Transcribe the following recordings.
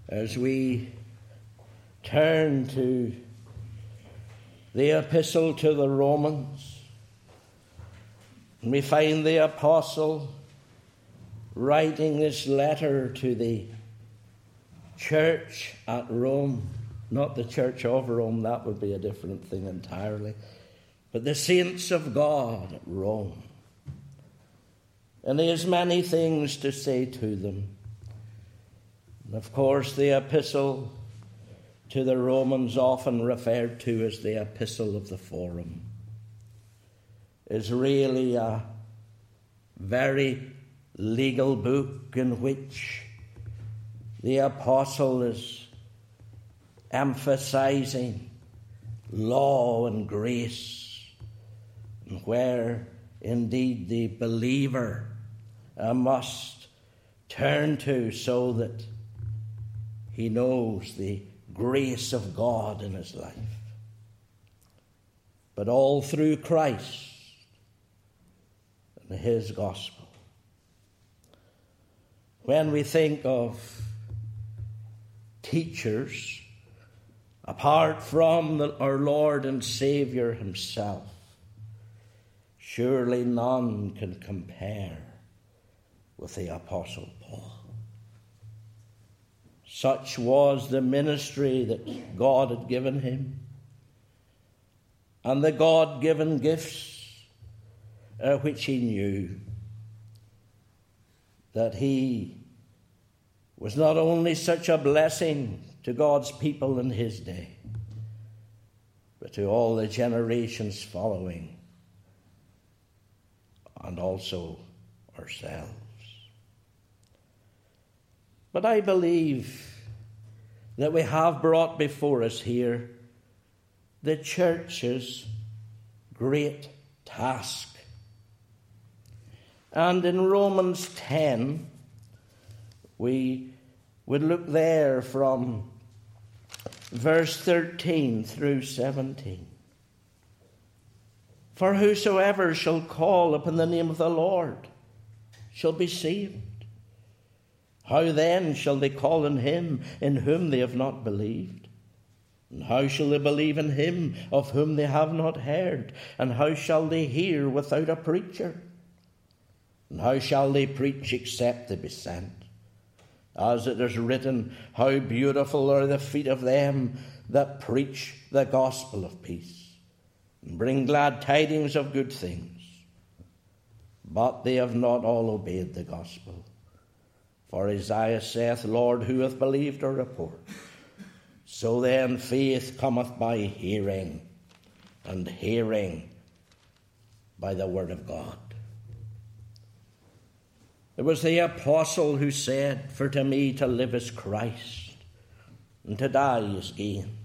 as we turn to the epistle to the Romans, and we find the apostle writing this letter to the church at Rome, not the church of Rome, that would be a different thing entirely, but the saints of God at Rome. And he has many things to say to them. And of course, the epistle to the Romans, often referred to as the epistle of the Forum, is really a very legal book in which the apostle is emphasizing law and grace, and where indeed the believer must turn to so that he knows the grace of God in his life. But all through Christ and his gospel. When we think of teachers, apart from our Lord and Savior himself, surely none can compare with the Apostle Paul. Such was the ministry that God had given him, and the God-given gifts which he knew, that he was not only such a blessing to God's people in his day, but to all the generations following, and also ourselves. But I believe that we have brought before us here the church's great task. And in Romans 10, we would look there from verse 13 through 17. For whosoever shall call upon the name of the Lord shall be saved. How then shall they call on him in whom they have not believed? And how shall they believe in him of whom they have not heard? And how shall they hear without a preacher? And how shall they preach except they be sent? As it is written, how beautiful are the feet of them that preach the gospel of peace, and bring glad tidings of good things. But they have not all obeyed the gospel. For Isaiah saith, Lord, who hath believed our report? So then faith cometh by hearing, and hearing by the word of God. It was the apostle who said, for to me to live is Christ, and to die is gain.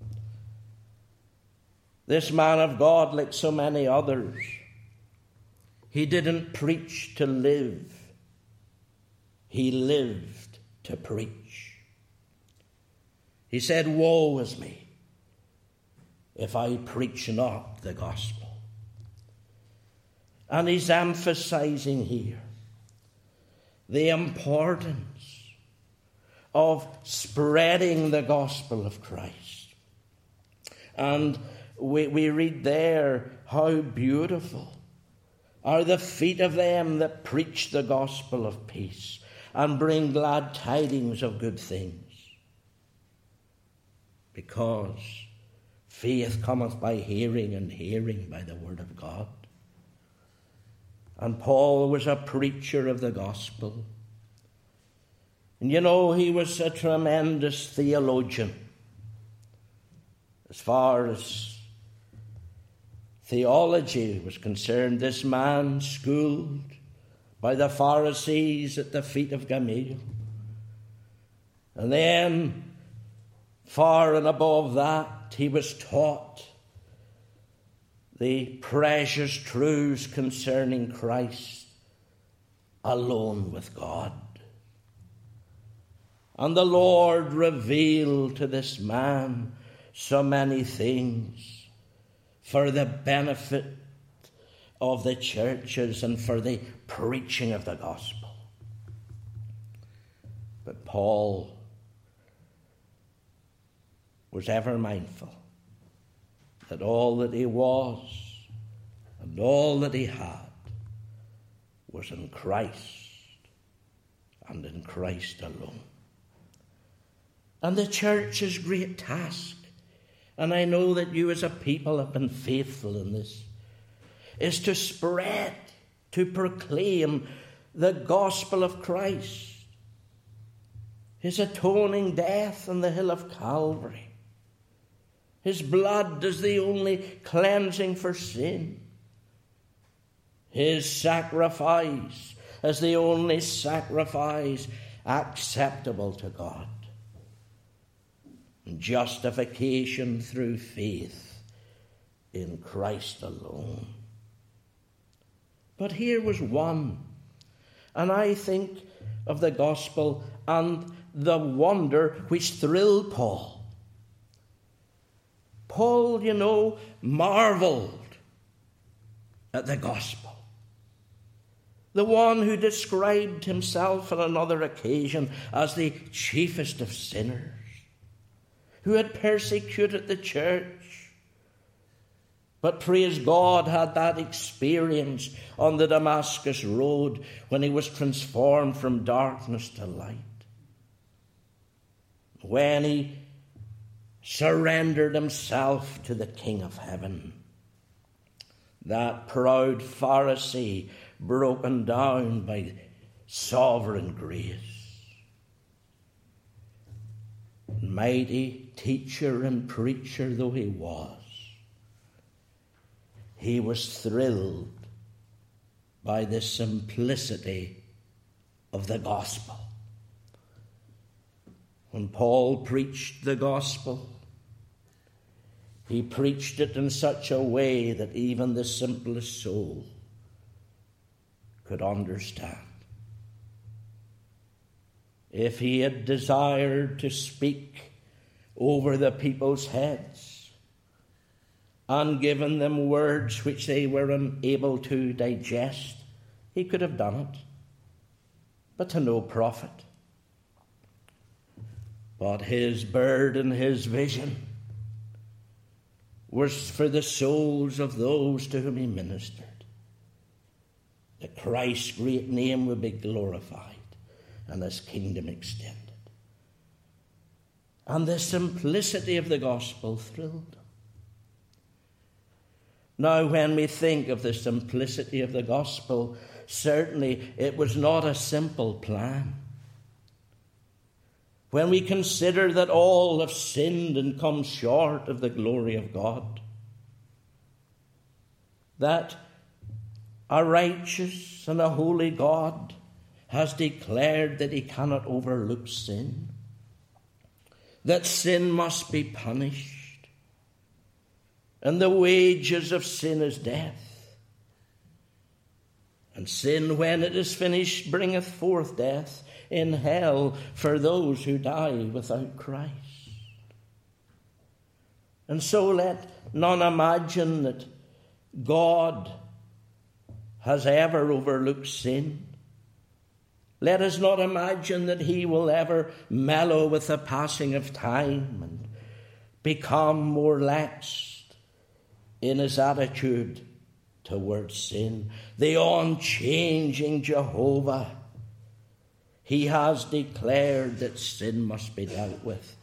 This man of God, like so many others, he didn't preach to live. He lived to preach. He said, woe is me if I preach not the gospel. And he's emphasizing here the importance of spreading the gospel of Christ. And we read there, how beautiful are the feet of them that preach the gospel of peace and bring glad tidings of good things. Because faith cometh by hearing, and hearing by the word of God. And Paul was a preacher of the gospel. And you know, he was a tremendous theologian. As far as theology was concerned, this man schooled by the Pharisees at the feet of Gamaliel. And then, far and above that, he was taught the precious truths concerning Christ alone with God. And the Lord revealed to this man so many things for the benefit of the churches and for the preaching of the gospel. But Paul was ever mindful that all that he was and all that he had was in Christ and in Christ alone. And the church's great task, and I know that you as a people have been faithful in this, is to spread, to proclaim the gospel of Christ, his atoning death on the hill of Calvary, his blood as the only cleansing for sin, his sacrifice as the only sacrifice acceptable to God, and justification through faith in Christ alone. But here was one, and I think of the gospel and the wonder which thrilled Paul. Paul, you know, marveled at the gospel. The one who described himself on another occasion as the chiefest of sinners, who had persecuted the church, but praise God had that experience on the Damascus road when he was transformed from darkness to light. When he surrendered himself to the King of Heaven, that proud Pharisee broken down by sovereign grace. Mighty teacher and preacher though he was thrilled by the simplicity of the gospel. When Paul preached the gospel, he preached it in such a way that even the simplest soul could understand. If he had desired to speak over the people's heads and given them words which they were unable to digest, he could have done it, but to no profit. But his burden, his vision, was for the souls of those to whom he ministered, that Christ's great name would be glorified and his kingdom extended. And the simplicity of the gospel thrilled him. Now, when we think of the simplicity of the gospel, certainly it was not a simple plan. When we consider that all have sinned and come short of the glory of God, that a righteous and a holy God has declared that he cannot overlook sin, that sin must be punished, and the wages of sin is death. And sin, when it is finished, bringeth forth death in hell for those who die without Christ. And so let none imagine that God has ever overlooked sin. Let us not imagine that he will ever mellow with the passing of time and become more lax in his attitude towards sin. The unchanging Jehovah, he has declared that sin must be dealt with.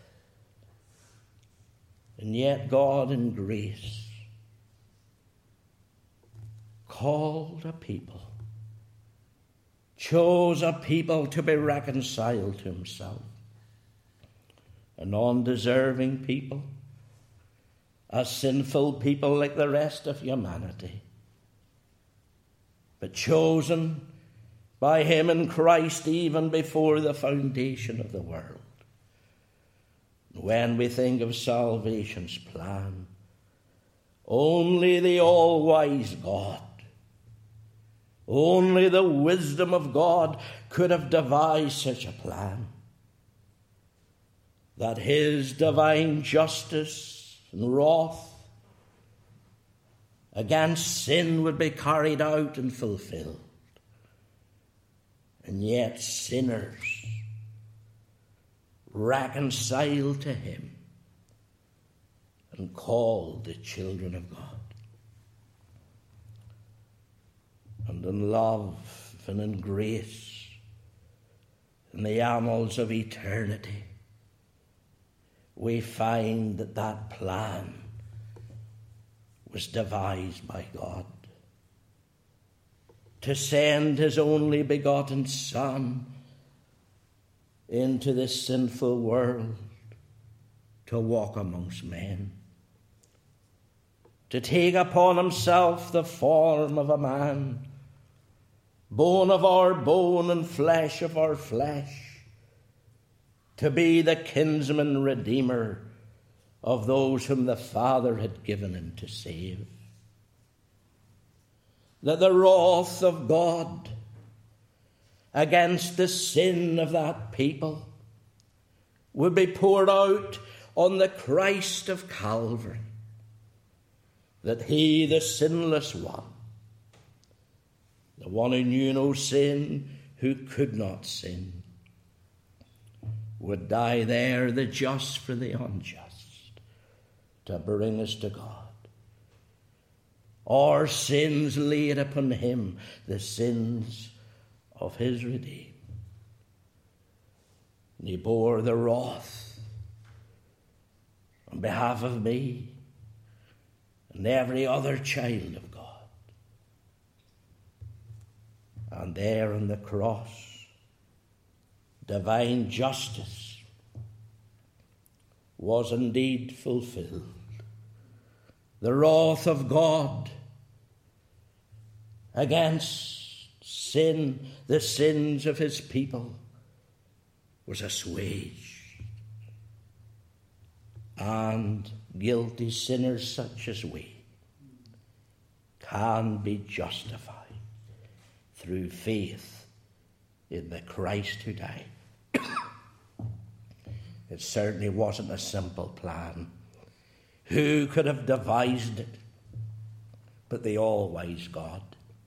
And yet God in grace called a people, chose a people to be reconciled to himself, an undeserving people, a sinful people like the rest of humanity, but chosen by him in Christ even before the foundation of the world. When we think of salvation's plan, only the all-wise God, only the wisdom of God could have devised such a plan, that his divine justice and wrath against sin would be carried out and fulfilled. And yet sinners reconciled to him and called the children of God. And in love and in grace, in the annals of eternity, we find that that plan was devised by God to send his only begotten Son into this sinful world to walk amongst men, to take upon himself the form of a man, bone of our bone and flesh of our flesh, to be the kinsman redeemer of those whom the Father had given him to save. That the wrath of God against the sin of that people would be poured out on the Christ of Calvary, that he, the sinless one, the one who knew no sin, who could not sin, would die there, the just for the unjust, to bring us to God. Our sins laid upon him, the sins of his redeemed. And he bore the wrath on behalf of me and every other child of God. And there on the cross, divine justice was indeed fulfilled. The wrath of God against sin, the sins of his people, was assuaged. And guilty sinners such as we can be justified through faith in the Christ who died. It certainly wasn't a simple plan. Who could have devised it but the all-wise God?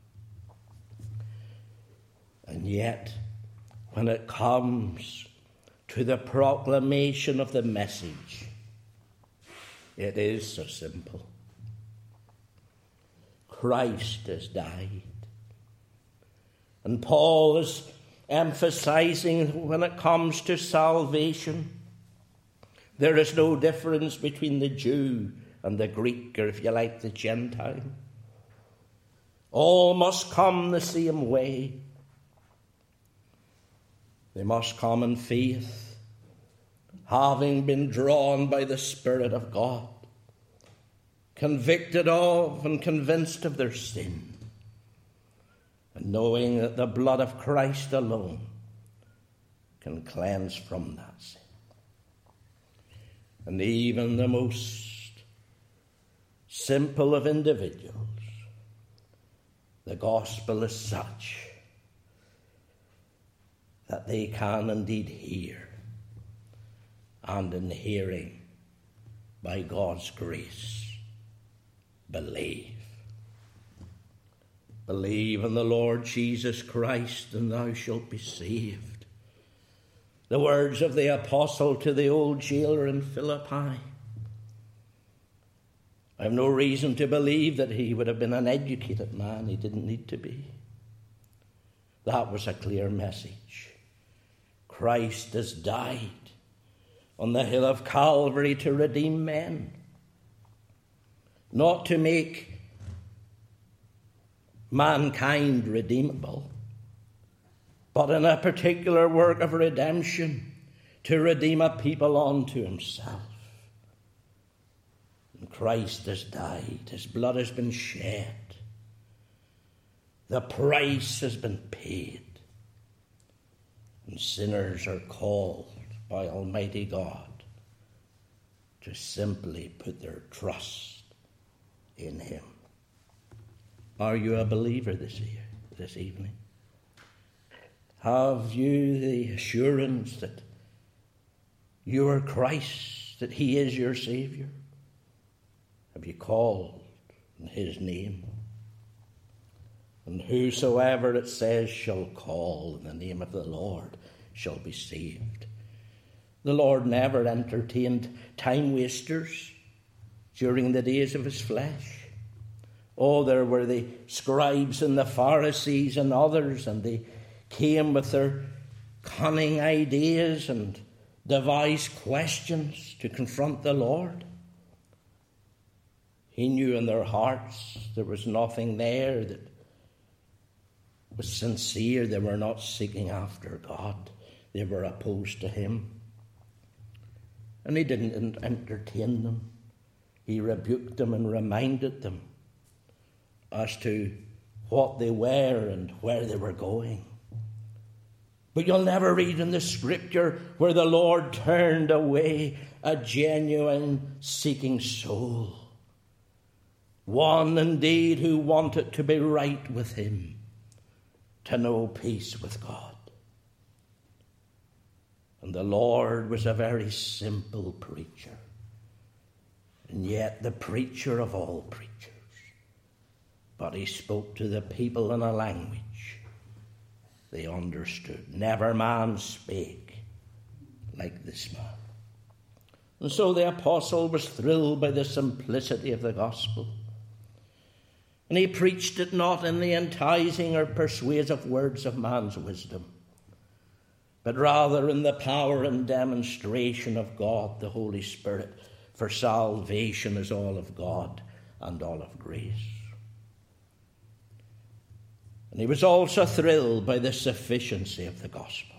And yet, when it comes to the proclamation of the message, it is so simple. Christ has died. And Paul is emphasizing when it comes to salvation, there is no difference between the Jew and the Greek, or if you like, the Gentile. All must come the same way. They must come in faith, having been drawn by the Spirit of God, convicted of and convinced of their sin, and knowing that the blood of Christ alone can cleanse from that sin. And even the most simple of individuals, the gospel is such that they can indeed hear, and in hearing, by God's grace, believe. Believe in the Lord Jesus Christ, and thou shalt be saved. The words of the apostle to the old jailer in Philippi. I have no reason to believe that he would have been an educated man. He didn't need to be. That was a clear message. Christ has died on the hill of Calvary to redeem men, not to make mankind redeemable, but in a particular work of redemption, to redeem a people unto himself. And Christ has died. His blood has been shed. The price has been paid. And sinners are called by Almighty God to simply put their trust in him. Are you a believer this evening? Have you the assurance that you are Christ, that he is your Savior? Have you called in his name? And whosoever, it says, shall call in the name of the Lord shall be saved. The Lord never entertained time wasters. during the days of his flesh. Oh, there were the scribes and the Pharisees and others, and they came with their cunning ideas and devised questions to confront the Lord. He knew in their hearts there was nothing there that was sincere. They were not seeking after God. They were opposed to him. And he didn't entertain them. He rebuked them and reminded them as to what they were and where they were going. But you'll never read in the scripture where the Lord turned away a genuine seeking soul. One indeed who wanted to be right with him, to know peace with God. And the Lord was a very simple preacher, and yet the preacher of all preachers. But he spoke to the people in a language they understood. Never man spake like this man. And so the apostle was thrilled by the simplicity of the gospel. And he preached it not in the enticing or persuasive words of man's wisdom, but rather in the power and demonstration of God, the Holy Spirit, for salvation is all of God and all of grace. And he was also thrilled by the sufficiency of the gospel.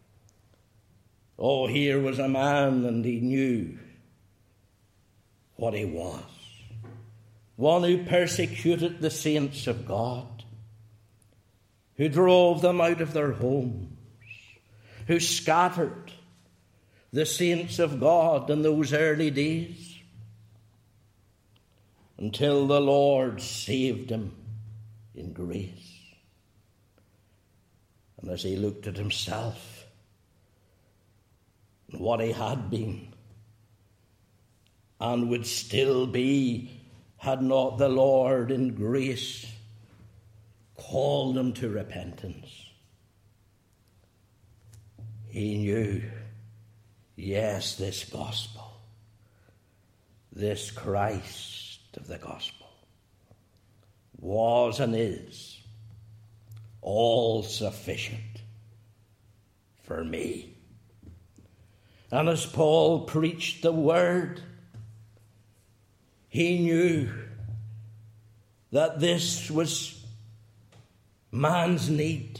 Oh, here was a man, and he knew what he was. One who persecuted the saints of God, who drove them out of their homes, who scattered the saints of God in those early days, until the Lord saved him in grace. And as he looked at himself and what he had been and would still be, had not the Lord in grace called him to repentance, he knew, yes, this gospel, this Christ of the gospel, was and is all sufficient for me. And as Paul preached the word, he knew that this was man's need.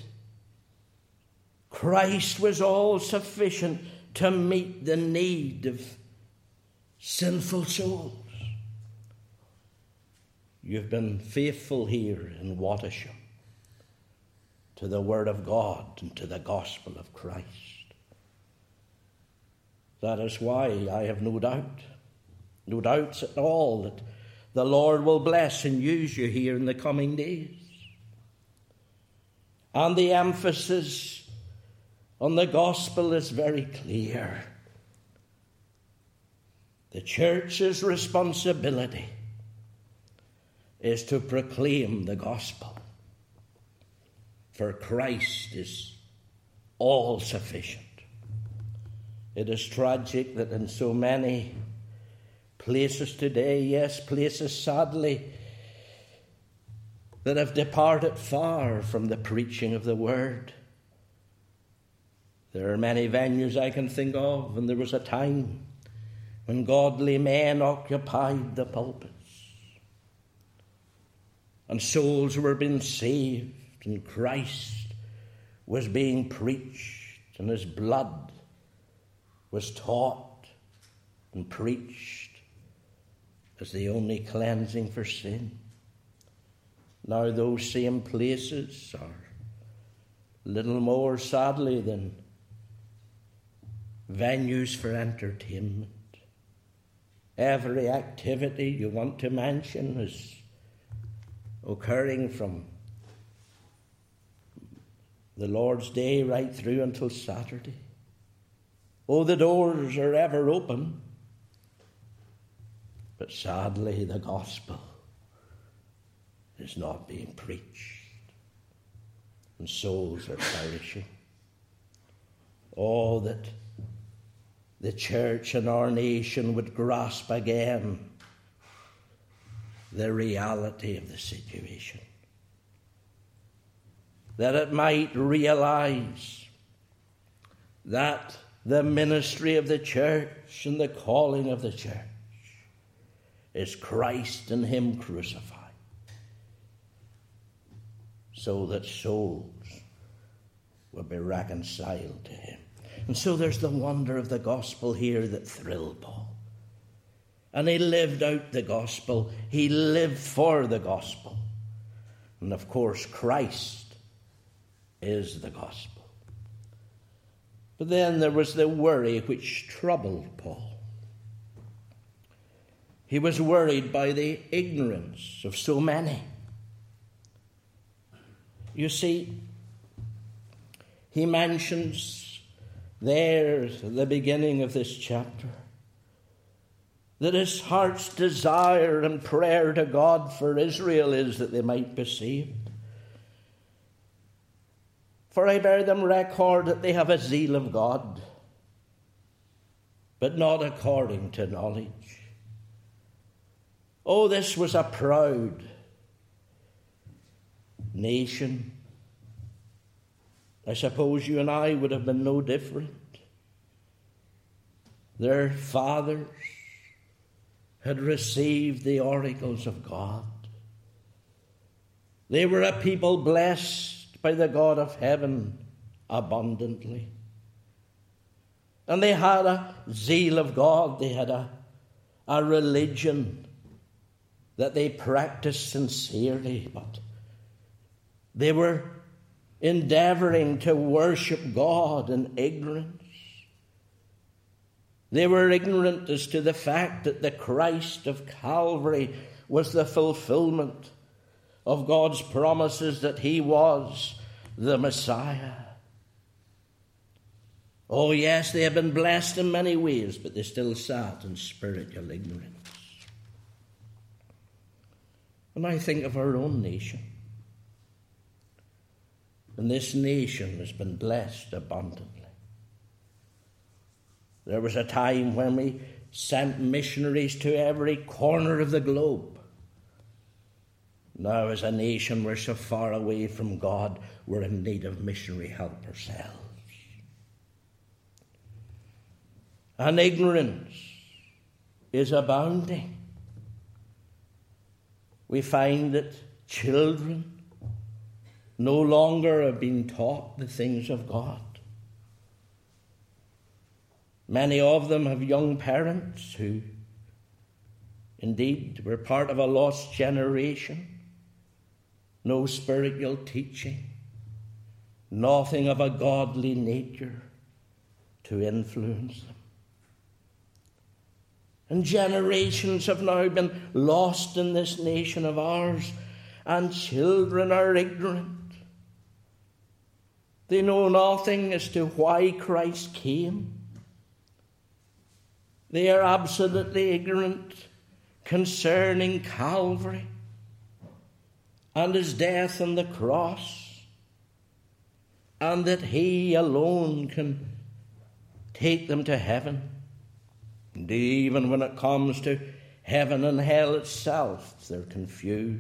Christ was all sufficient to meet the need of sinful souls. You've been faithful here in Wattisham to the Word of God and to the gospel of Christ. That is why I have no doubts at all that the Lord will bless and use you here in the coming days. And the emphasis on the gospel is very clear. The church's responsibility is to proclaim the gospel, for Christ is all sufficient. It is tragic that in so many places today, yes, places sadly, that have departed far from the preaching of the word. There are many venues I can think of, and there was a time when godly men occupied the pulpits, and souls were being saved, and Christ was being preached, and his blood was taught and preached as the only cleansing for sin. Now those same places are little more, sadly, than venues for entertainment. Every activity you want to mention is occurring from the Lord's Day right through until Saturday. Oh, the doors are ever open, but sadly the gospel is not being preached, and souls are perishing. Oh, that the church and our nation would grasp again the reality of the situation, that it might realize that the ministry of the church and the calling of the church is Christ and him crucified, so that souls will be reconciled to him. And so there's the wonder of the gospel here that thrilled Paul. And he lived out the gospel. He lived for the gospel. And of course, Christ is the gospel. But then there was the worry which troubled Paul. He was worried by the ignorance of so many. You see, he mentions there at the beginning of this chapter that his heart's desire and prayer to God for Israel is that they might be saved. For I bear them record that they have a zeal of God, but not according to knowledge. Oh, this was a proud nation. I suppose you and I would have been no different. Their fathers had received the oracles of God. They were a people blessed by the God of heaven abundantly. And they had a zeal of God. They had a religion that they practiced sincerely, but they were endeavoring to worship God in ignorance. They were ignorant as to the fact that the Christ of Calvary was the fulfillment of God's promises that he was the Messiah. Oh yes, they have been blessed in many ways, but they still sat in spiritual ignorance. And I think of our own nation. And this nation has been blessed abundantly. There was a time when we sent missionaries to every corner of the globe. Now, as a nation, we're so far away from God, we're in need of missionary help ourselves. And ignorance is abounding. We find that children no longer are being taught the things of God. Many of them have young parents who indeed were part of a lost generation. No spiritual teaching, nothing of a godly nature to influence them. And generations have now been lost in this nation of ours, and children are ignorant. They know nothing as to why Christ came. They are absolutely ignorant concerning Calvary and his death on the cross, and that he alone can take them to heaven. And even when it comes to heaven and hell itself, they're confused.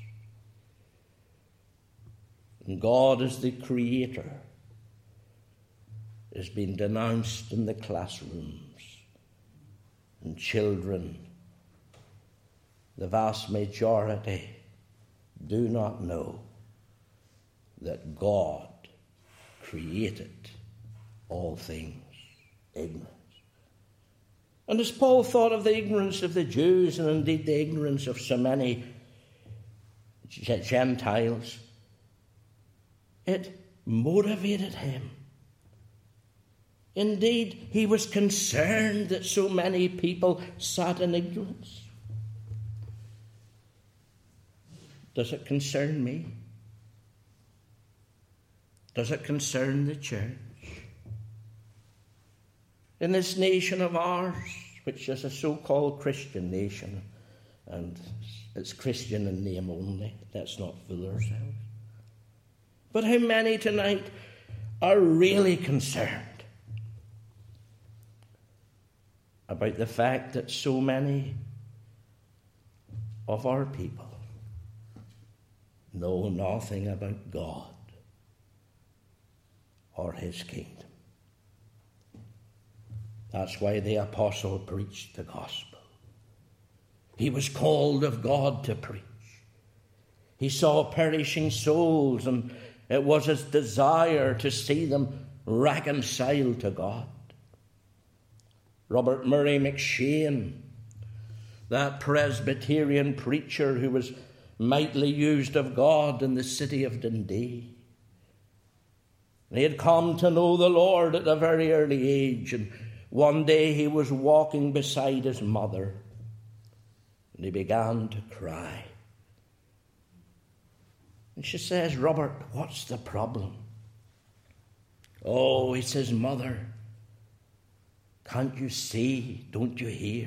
And God as the Creator is being denounced in the classrooms. And children, the vast majority, do not know that God created all things ignorance. And as Paul thought of the ignorance of the Jews, and indeed the ignorance of so many Gentiles, it motivated him. Indeed, he was concerned that so many people sat in ignorance. Does it concern me? Does it concern the church? In this nation of ours, which is a so-called Christian nation, and it's Christian in name only, let's not fool ourselves. But how many tonight are really concerned about the fact that so many of our people know nothing about God or his kingdom. That's why the apostle preached the gospel. He was called of God to preach. He saw perishing souls, and it was his desire to see them reconciled to God. Robert Murray McShane, that Presbyterian preacher who was mightily used of God in the city of Dundee, he had come to know the Lord at a very early age, and one day he was walking beside his mother, and he began to cry. And she says, "Robert, what's the problem?" "Oh," he says, "Mother, can't you see? Don't you hear?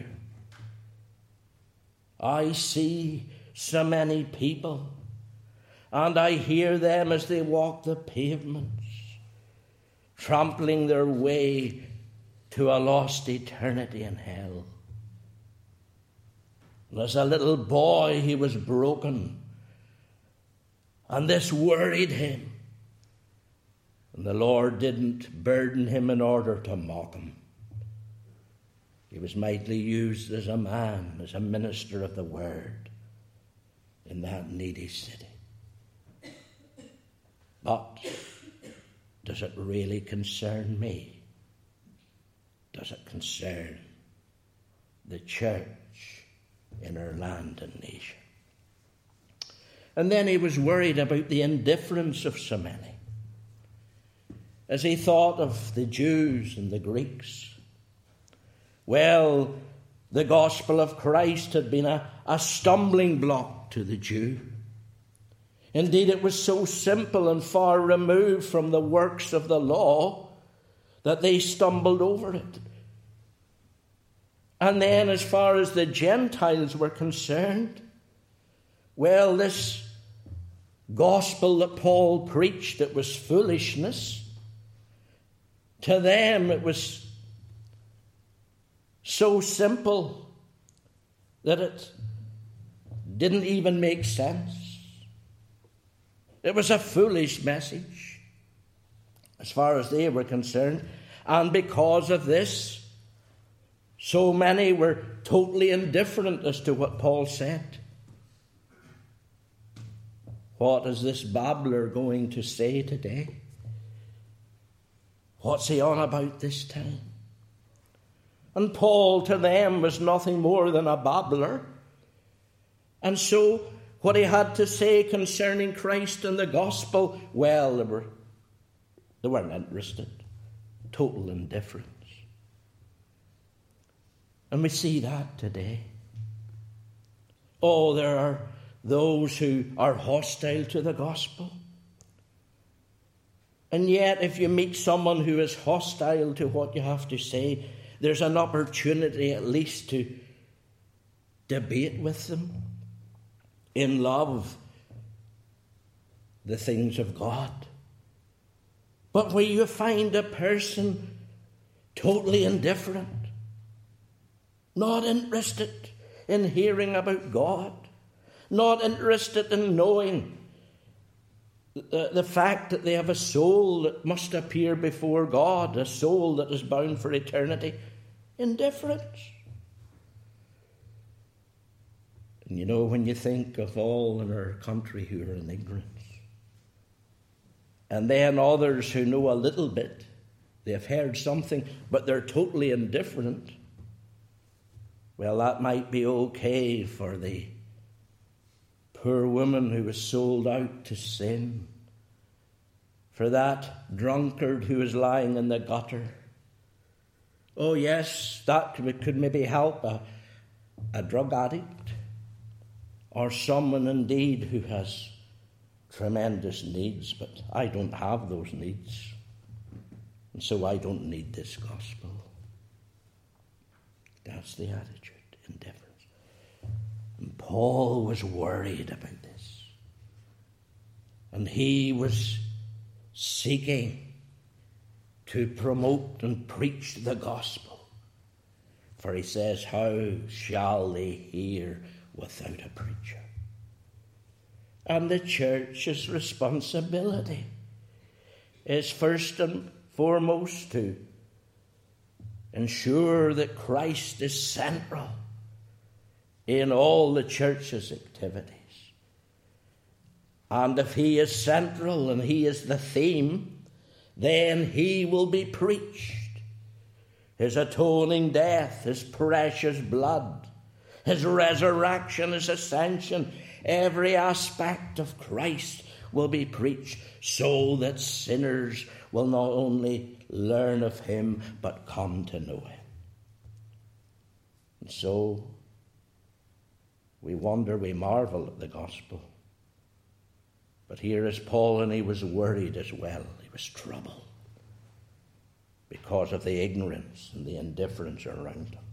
I see so many people, and I hear them as they walk the pavements, trampling their way to a lost eternity in hell. And as a little boy, he was broken, and this worried him. And the Lord didn't burden him in order to mock him. He was mightily used as a man, as a minister of the word in that needy city. But does it really concern me? Does it concern the church in our land and nation?" And then he was worried about the indifference of so many, as he thought of the Jews and the Greeks. Well, the gospel of Christ had been a stumbling block to the Jew. Indeed, it was so simple and far removed from the works of the law that they stumbled over it. And then, as far as the Gentiles were concerned, well, this gospel that Paul preached, it was foolishness. To them, it was so simple that it didn't even make sense. It was a foolish message as far as they were concerned. And because of this, so many were totally indifferent as to what Paul said. What is this babbler going to say today? What's he on about this time? And Paul to them was nothing more than a babbler. And so what he had to say concerning Christ and the gospel, well, they weren't interested. Total indifference. And we see that today. Oh, there are those who are hostile to the gospel. And yet, if you meet someone who is hostile to what you have to say, there's an opportunity at least to debate with them in love the things of God. But where you find a person totally indifferent, not interested in hearing about God, not interested in knowing the fact that they have a soul that must appear before God, a soul that is bound for eternity, indifference. And you know, when you think of all in our country who are in ignorance, and then others who know a little bit, they've heard something, but they're totally indifferent, well, that might be okay for the poor woman who was sold out to sin, for that drunkard who is lying in the gutter. Oh yes, that could maybe help a drug addict, or someone indeed who has tremendous needs, but I don't have those needs, and so I don't need this gospel. That's the attitude, indifference. And Paul was worried about this. And he was seeking to promote and preach the gospel. For he says, how shall they hear without a preacher. And the church's responsibility is first and foremost to ensure that Christ is central in all the church's activities. And if he is central and he is the theme, then he will be preached. His atoning death, his precious blood, his resurrection, his ascension, every aspect of Christ will be preached so that sinners will not only learn of him but come to know him. And so we wonder, we marvel at the gospel. But here is Paul, and he was worried as well. He was troubled because of the ignorance and the indifference around him.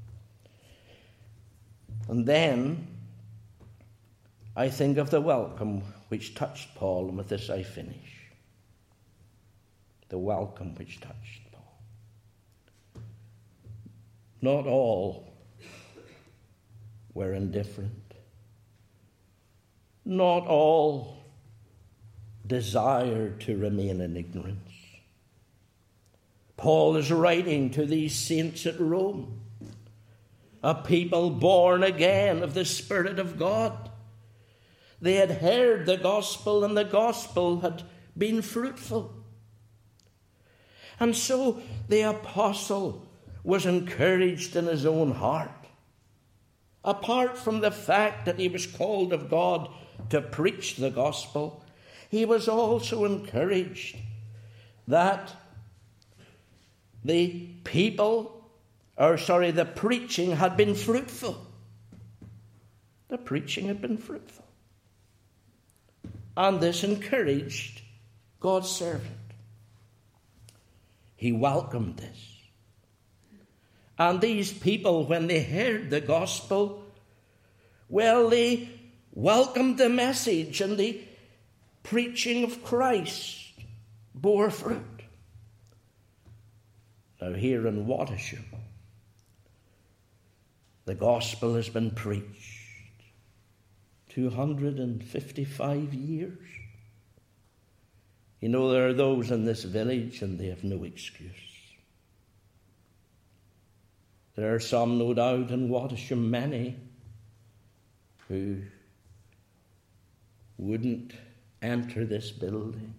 And then I think of the welcome which touched Paul, and with this I finish. The welcome which touched Paul. Not all were indifferent. Not all desired to remain in ignorance. Paul is writing to these saints at Rome, a people born again of the Spirit of God. They had heard the gospel, and the gospel had been fruitful. And so the apostle was encouraged in his own heart. Apart from the fact that he was called of God to preach the gospel, he was also encouraged that the preaching had been fruitful. The preaching had been fruitful. And this encouraged God's servant. He welcomed this. And these people, when they heard the gospel, well, they welcomed the message, and the preaching of Christ bore fruit. Now here in Wattisham, the gospel has been preached 255 years. You know, there are those in this village and they have no excuse. There are some, no doubt, in Wattisham, many, who wouldn't enter this building.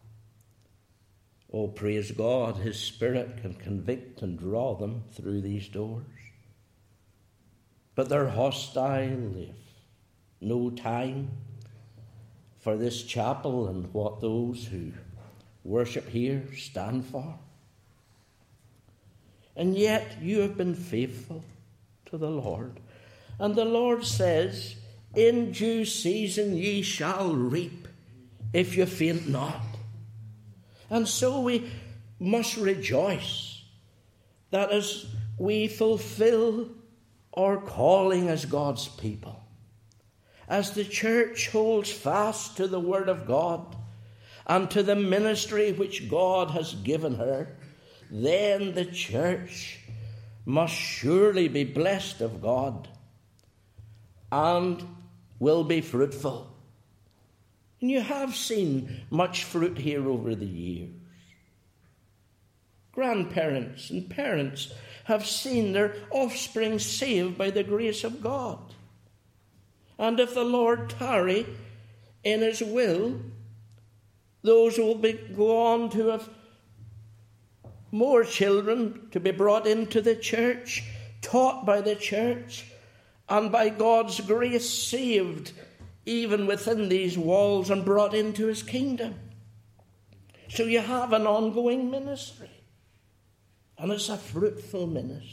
Oh, praise God, his Spirit can convict and draw them through these doors. But they're hostile. They've no time for this chapel and what those who worship here stand for. And yet you have been faithful to the Lord. And the Lord says, in due season ye shall reap, if you faint not. And so we must rejoice that as we fulfill our calling as God's people, as the church holds fast to the word of God and to the ministry which God has given her, then the church must surely be blessed of God and will be fruitful. And you have seen much fruit here over the years. Grandparents and parents have seen their offspring saved by the grace of God. And if the Lord tarry in his will, those will go on to have more children to be brought into the church, taught by the church, and by God's grace saved even within these walls and brought into his kingdom. So you have an ongoing ministry, and it's a fruitful ministry.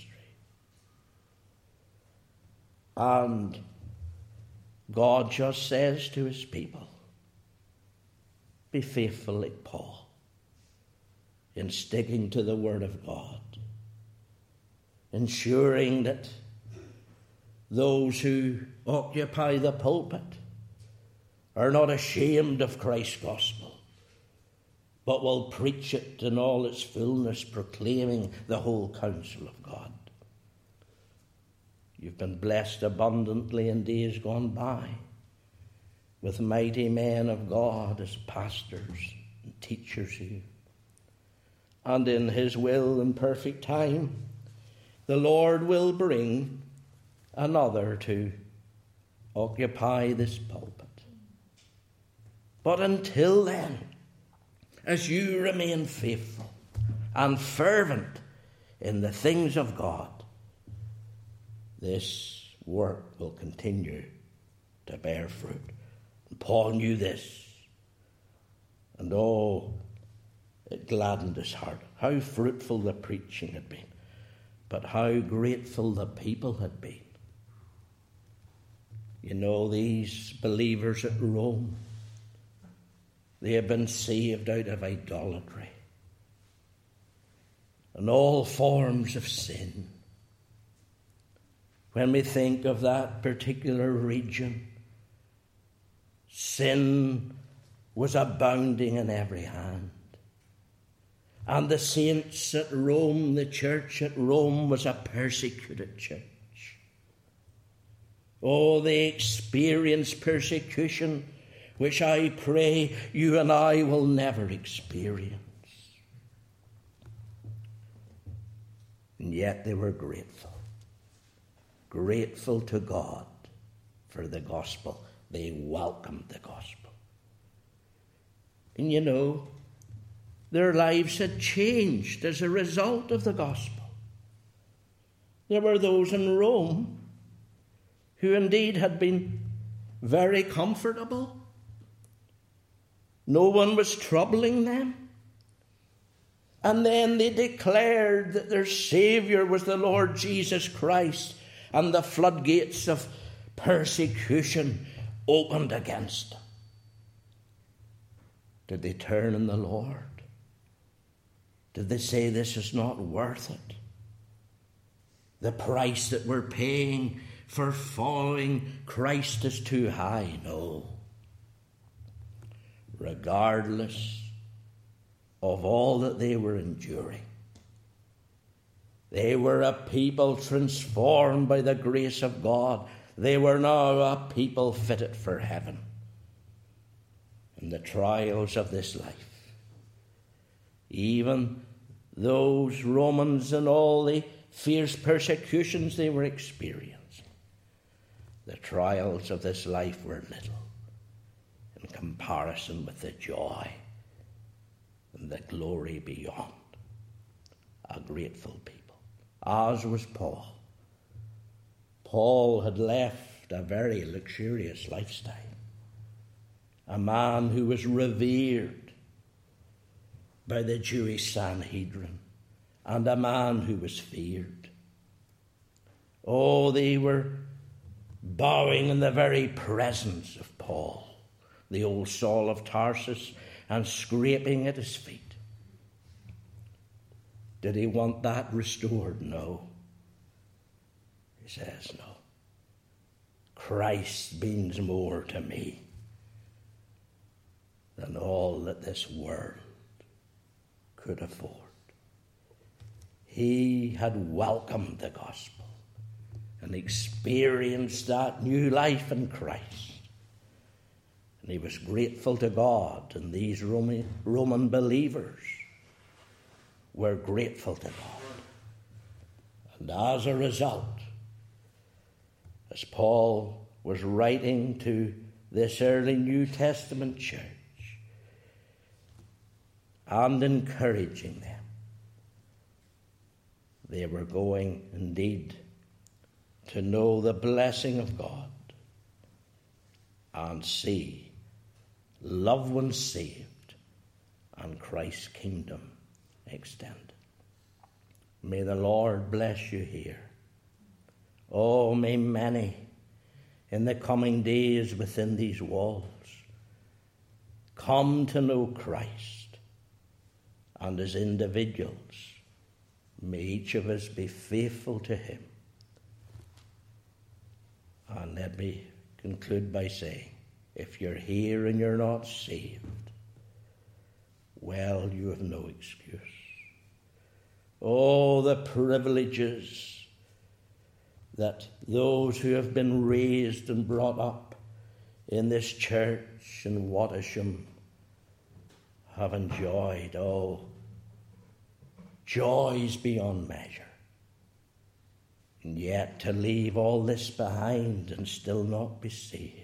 And God just says to his people, be faithful like Paul in sticking to the word of God, ensuring that those who occupy the pulpit are not ashamed of Christ's gospel, but will preach it in all its fullness, proclaiming the whole counsel of God. You've been blessed abundantly in days gone by with mighty men of God as pastors and teachers here. And in his will and perfect time, the Lord will bring another to occupy this pulpit. But until then, as you remain faithful and fervent in the things of God, this work will continue to bear fruit. And Paul knew this, and it gladdened his heart. How fruitful the preaching had been, but how grateful the people had been. You know, these believers at Rome, they had been saved out of idolatry and all forms of sin. When we think of that particular region, sin was abounding in every hand. And the saints at Rome, the church at Rome, was a persecuted church. Oh, they experienced persecution, which I pray you and I will never experience. And yet they were grateful. Grateful to God for the gospel. They welcomed the gospel. And you know, their lives had changed as a result of the gospel. There were those in Rome who indeed had been very comfortable. No one was troubling them. And then they declared that their Savior was the Lord Jesus Christ, and the floodgates of persecution opened against them. Did they turn on the Lord? Did they say this is not worth it? The price that we're paying for following Christ is too high? No. Regardless of all that they were enduring, they were a people transformed by the grace of God. They were now a people fitted for heaven. In the trials of this life, even those Romans and all the fierce persecutions they were experiencing, the trials of this life were little in comparison with the joy and the glory beyond. A grateful people, as was Paul. Paul had left a very luxurious lifestyle, a man who was revered by the Jewish Sanhedrin, and a man who was feared. Oh, they were bowing in the very presence of Paul, the old Saul of Tarsus, and scraping at his feet. Did he want that restored? No. He says, no. Christ means more to me than all that this world could afford. He had welcomed the gospel and experienced that new life in Christ. And he was grateful to God, and these Roman believers were grateful to God. And as a result, as Paul was writing to this early New Testament church and encouraging them, they were going indeed to know the blessing of God and see loved ones saved and Christ's kingdom extended. May the Lord bless you here. Oh, may many in the coming days within these walls come to know Christ, and as individuals, may each of us be faithful to him. And let me conclude by saying, if you're here and you're not saved, well, you have no excuse. Oh, the privileges that those who have been raised and brought up in this church in Wattisham have enjoyed, joys beyond measure. And yet to leave all this behind and still not be saved.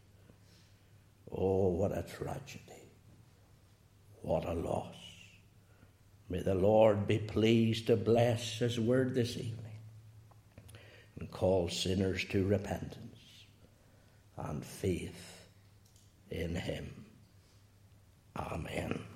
Oh, what a tragedy. What a loss. May the Lord be pleased to bless his word this evening and call sinners to repentance and faith in him. Amen.